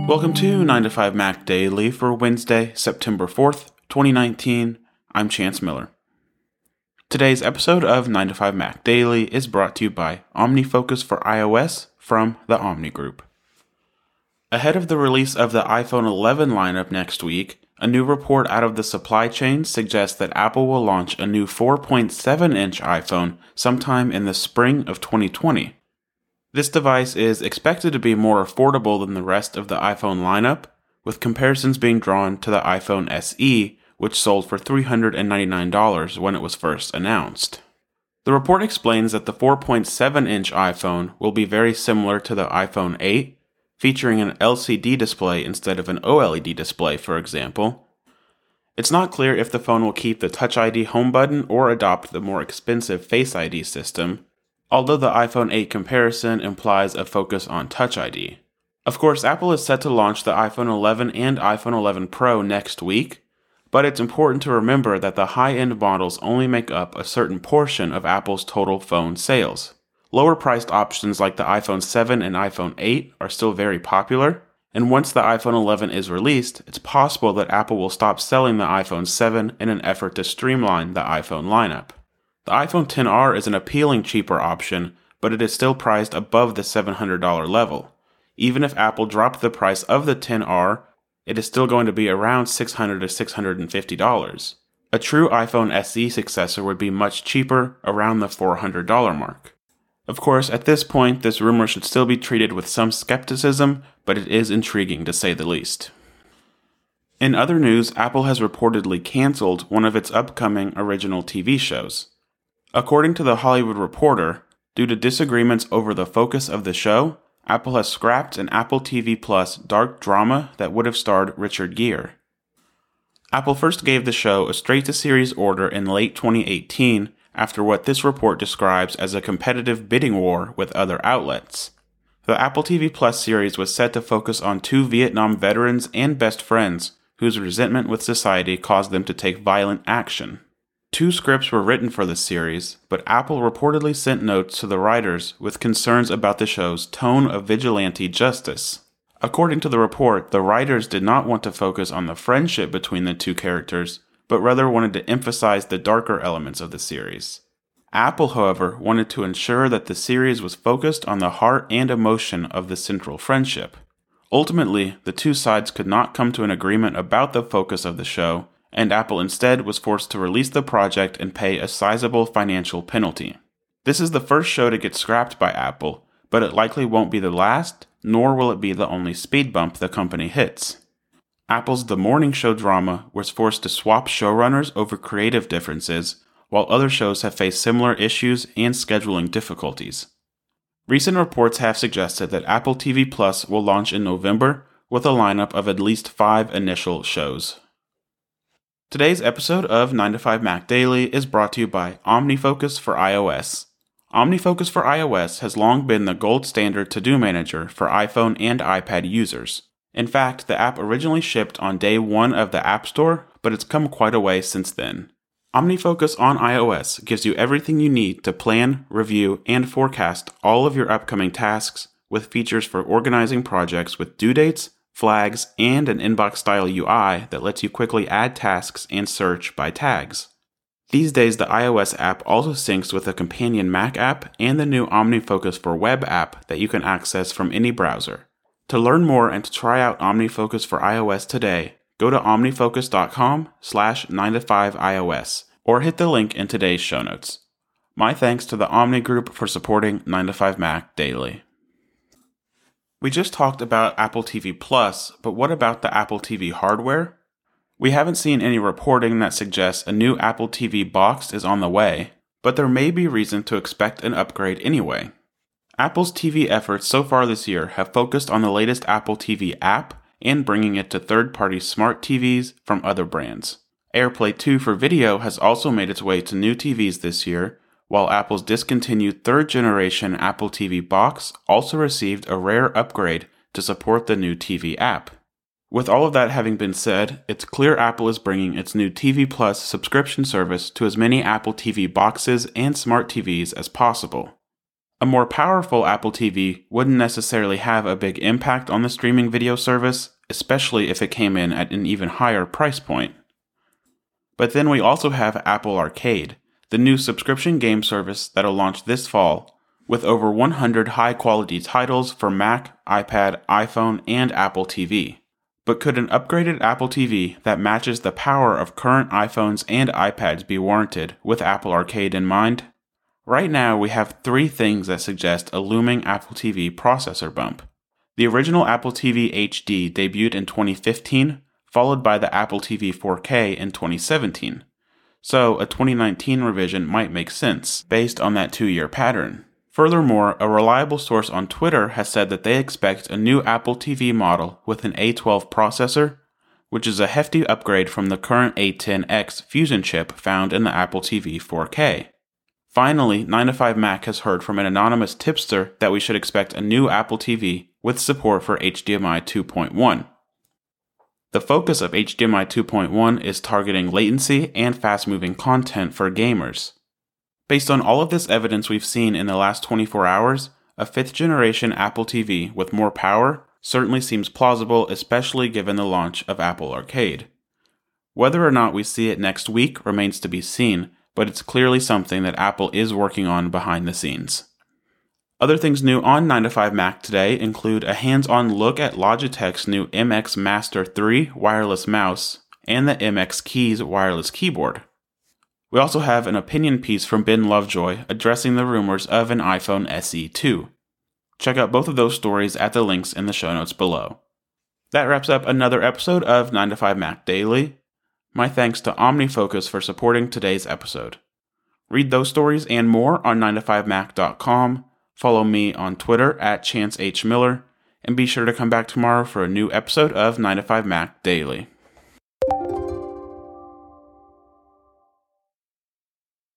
Welcome to 9 to 5 Mac Daily for Wednesday, September 4th, 2019. I'm Chance Miller. Today's episode of 9 to 5 Mac Daily is brought to you by OmniFocus for iOS from the Omni Group. Ahead of the release of the iPhone 11 lineup next week, a new report out of the supply chain suggests that Apple will launch a new 4.7-inch iPhone sometime in the spring of 2020. This device is expected to be more affordable than the rest of the iPhone lineup, with comparisons being drawn to the iPhone SE, which sold for $399 when it was first announced. The report explains that the 4.7-inch iPhone will be very similar to the iPhone 8, featuring an LCD display instead of an OLED display, for example. It's not clear if the phone will keep the Touch ID home button or adopt the more expensive Face ID system, although the iPhone 8 comparison implies a focus on Touch ID. Of course, Apple is set to launch the iPhone 11 and iPhone 11 Pro next week, but it's important to remember that the high-end models only make up a certain portion of Apple's total phone sales. Lower-priced options like the iPhone 7 and iPhone 8 are still very popular, and once the iPhone 11 is released, it's possible that Apple will stop selling the iPhone 7 in an effort to streamline the iPhone lineup. The iPhone XR is an appealing cheaper option, but it is still priced above the $700 level. Even if Apple dropped the price of the XR, it is still going to be around $600 to $650. A true iPhone SE successor would be much cheaper, around the $400 mark. Of course, at this point, this rumor should still be treated with some skepticism, but it is intriguing to say the least. In other news, Apple has reportedly canceled one of its upcoming original TV shows. According to The Hollywood Reporter, due to disagreements over the focus of the show, Apple has scrapped an Apple TV Plus dark drama that would have starred Richard Gere. Apple first gave the show a straight-to-series order in late 2018 after what this report describes as a competitive bidding war with other outlets. The Apple TV Plus series was set to focus on two Vietnam veterans and best friends whose resentment with society caused them to take violent action. 2 scripts were written for the series, but Apple reportedly sent notes to the writers with concerns about the show's tone of vigilante justice. According to the report, the writers did not want to focus on the friendship between the two characters, but rather wanted to emphasize the darker elements of the series. Apple, however, wanted to ensure that the series was focused on the heart and emotion of the central friendship. Ultimately, the two sides could not come to an agreement about the focus of the show, and Apple instead was forced to release the project and pay a sizable financial penalty. This is the first show to get scrapped by Apple, but it likely won't be the last, nor will it be the only speed bump the company hits. Apple's The Morning Show drama was forced to swap showrunners over creative differences, while other shows have faced similar issues and scheduling difficulties. Recent reports have suggested that Apple TV Plus will launch in November with a lineup of at least 5 initial shows. Today's episode of 9 to 5 Mac Daily is brought to you by OmniFocus for iOS. OmniFocus for iOS has long been the gold standard to-do manager for iPhone and iPad users. In fact, the app originally shipped on day 1 of the App Store, but it's come quite a way since then. OmniFocus on iOS gives you everything you need to plan, review, and forecast all of your upcoming tasks, with features for organizing projects with due dates, flags, and an inbox-style UI that lets you quickly add tasks and search by tags. These days, the iOS app also syncs with a companion Mac app and the new OmniFocus for Web app that you can access from any browser. To learn more and to try out OmniFocus for iOS today, go to omnifocus.com/9to5iOS or hit the link in today's show notes. My thanks to the Omni Group for supporting 9 to 5 Mac Daily. We just talked about Apple TV Plus, but what about the Apple TV hardware? We haven't seen any reporting that suggests a new Apple TV box is on the way, but there may be reason to expect an upgrade anyway. Apple's TV efforts so far this year have focused on the latest Apple TV app and bringing it to third-party smart TVs from other brands. AirPlay 2 for video has also made its way to new TVs this year, while Apple's discontinued third-generation Apple TV box also received a rare upgrade to support the new TV app. With all of that having been said, it's clear Apple is bringing its new TV Plus subscription service to as many Apple TV boxes and smart TVs as possible. A more powerful Apple TV wouldn't necessarily have a big impact on the streaming video service, especially if it came in at an even higher price point. But then we also have Apple Arcade, the new subscription game service that'll launch this fall, with over 100 high-quality titles for Mac, iPad, iPhone, and Apple TV. But could an upgraded Apple TV that matches the power of current iPhones and iPads be warranted with Apple Arcade in mind? Right now, we have 3 things that suggest a looming Apple TV processor bump. The original Apple TV HD debuted in 2015, followed by the Apple TV 4K in 2017. So a 2019 revision might make sense, based on that 2-year pattern. Furthermore, a reliable source on Twitter has said that they expect a new Apple TV model with an A12 processor, which is a hefty upgrade from the current A10X Fusion chip found in the Apple TV 4K. Finally, 9to5Mac has heard from an anonymous tipster that we should expect a new Apple TV with support for HDMI 2.1. The focus of HDMI 2.1 is targeting latency and fast-moving content for gamers. Based on all of this evidence we've seen in the last 24 hours, a 5th-generation Apple TV with more power certainly seems plausible, especially given the launch of Apple Arcade. Whether or not we see it next week remains to be seen, but it's clearly something that Apple is working on behind the scenes. Other things new on 9to5Mac today include a hands-on look at Logitech's new MX Master 3 wireless mouse and the MX Keys wireless keyboard. We also have an opinion piece from Ben Lovejoy addressing the rumors of an iPhone SE 2. Check out both of those stories at the links in the show notes below. That wraps up another episode of 9to5Mac Daily. My thanks to OmniFocus for supporting today's episode. Read those stories and more on 9to5mac.com. Follow me on Twitter at ChanceHMiller, and be sure to come back tomorrow for a new episode of 9to5Mac Daily.